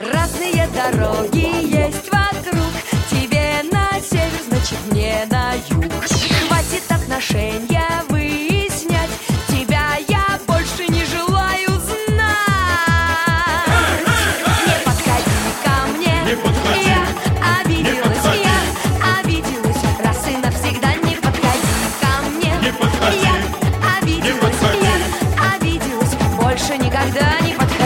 Разные дороги есть вокруг. Тебе на север, значит мне на юг. Хватит отношения выяснять. Тебя я больше не желаю знать. Не подходи ко мне. Не подходи. Я обиделась, я обиделась. Раз и навсегда не подходи ко мне. Не подходи. Я обиделась, я обиделась. Больше никогда не подходи.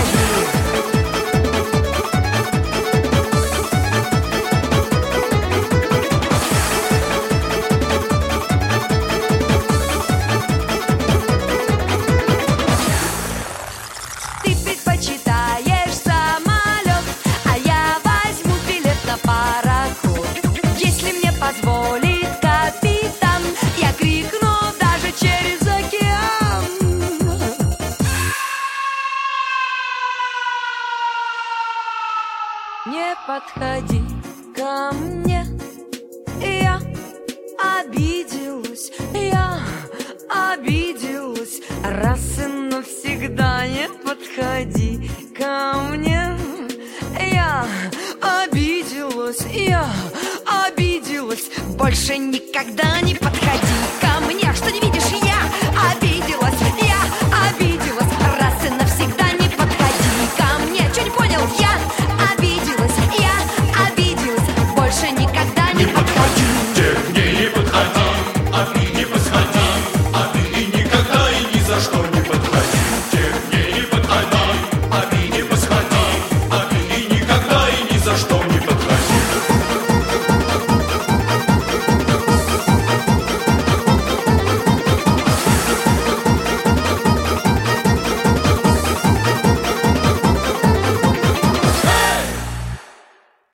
Ты предпочитаешь самолет, а я возьму билет на пароход. Если мне позволит капитан, я крикну даже через океан. Не подходи ко мне. Я обиделась, я обиделась. Раз и навсегда не подходи ко мне. Я обиделась, я обиделась. Больше никогда не подходи ко мне. Что не видишь, я обиделась, я обиделась. Раз и навсегда не подходи ко мне. Че не понял? Я обиделась, я обиделась. Больше никогда не подходи. Ты мне не подходи, а ты не подходи, а ты и никогда и ни за что не подходи. Ты мне не подходи, а ты не подходи, а ты и никогда и ни за что не подходи.